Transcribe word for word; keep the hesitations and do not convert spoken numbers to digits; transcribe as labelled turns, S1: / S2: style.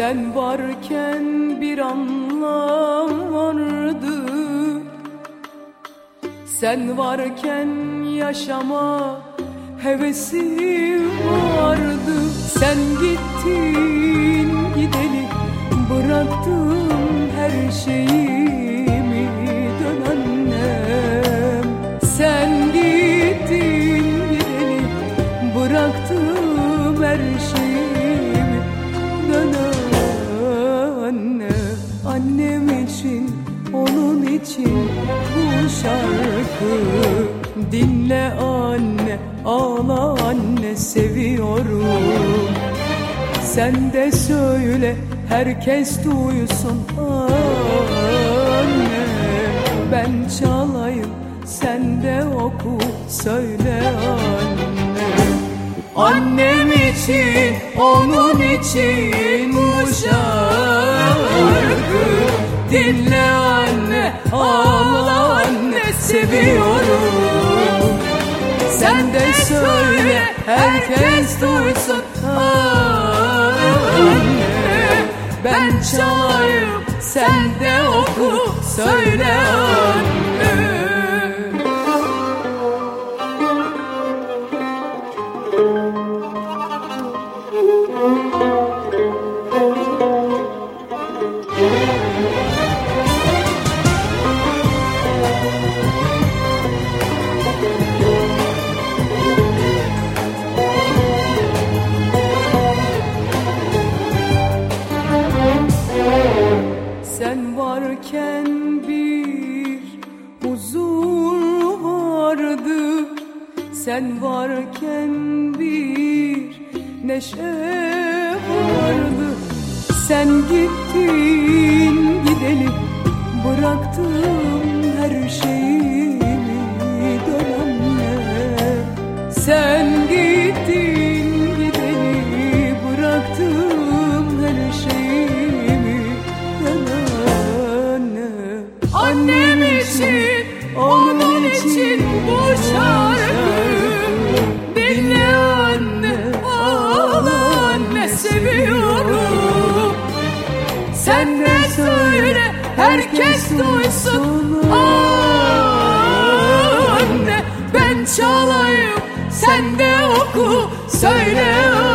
S1: Sen varken bir anlam vardı, sen varken yaşama hevesim vardı. Sen gittin gideli, bıraktın her şeyimi, dön annem. Sen gittin gideli, bıraktım her şeyimi, dön anne. Annem için, onun için bu şarkı. Dinle anne, ağla anne, seviyorum. Sen de söyle, herkes duysun anne. Ben çalayım, sen de oku, söyle anne. Annem için, onun için bu şarkı. Dinle anne, ağla anne, seviyorum. Sen de söyle, herkes duysun anne. Ben çalayım, sen de oku, söyle anne. Sen varken bir huzur vardı, sen varken bir neşe vardı. Sen gittin gideli, bıraktım her şeyimi, dön anne. Sen gittin gideli, bıraktım her şeyimi, dön anne. Annem için, onun için bu şarkı. Dinle anne, ağla anne, seviyorum. Sen de söyle, herkes duysun anne. Ben çalayım, sen de oku, söyle